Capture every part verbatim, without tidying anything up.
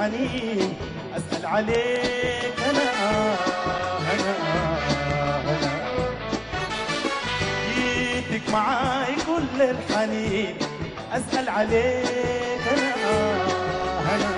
الحنين أسأل عليك أنا هنا هنا جيتك معاي كل الحنين أسأل عليك أنا هنا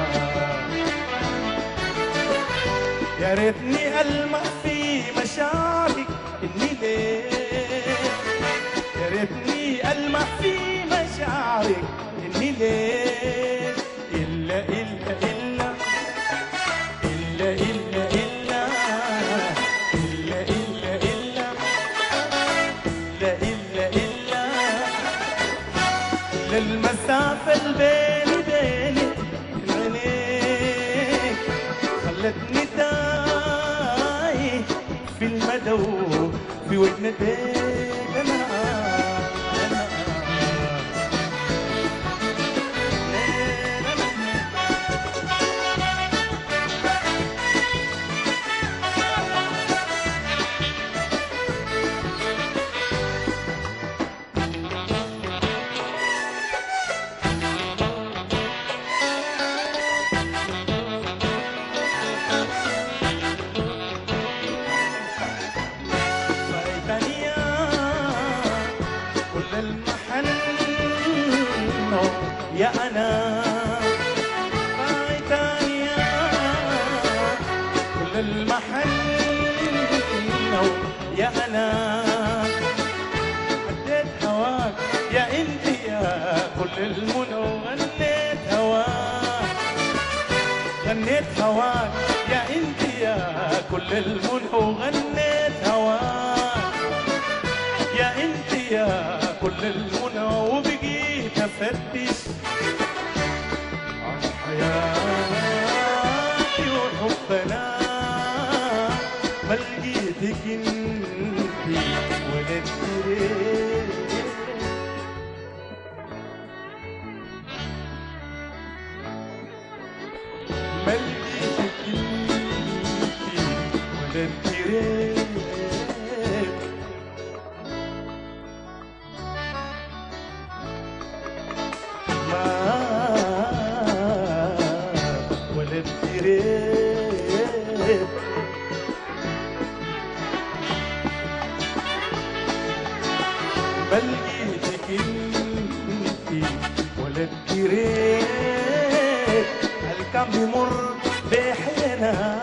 يا ريتني ألمح في مشاعرك إني ليه يا ريتني ألمح في مشاعرك إني ليه إلا إلا إلا إلا إلا إلا إلا إلا إلا إلا إلا إلا للمسافة اللي بيني بين عينيك خلتني تايه في المدى في وجنتك أنا يا أنا فايتاني كل المحن يا أنا عديت هواك يا انت يا كل المنى غنيت هواك غنيت هواك يا انت يا كل المنى وغنيت هواك يا انت يا كل المنى وبقيت افتش حياتي وحبنا ما لقيتك انتي ولا الدريت ما لقيتك انتي ولا الدريت ما لقيتك انتي ولا الدريت هل كان بيمر بحينا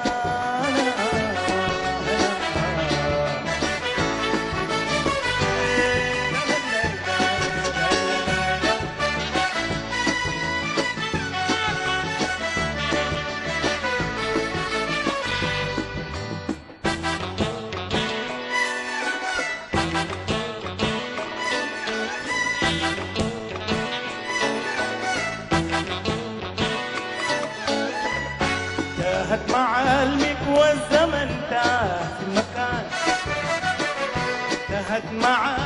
تاهت مع علمك والزمن تاه في المكان تاهت مع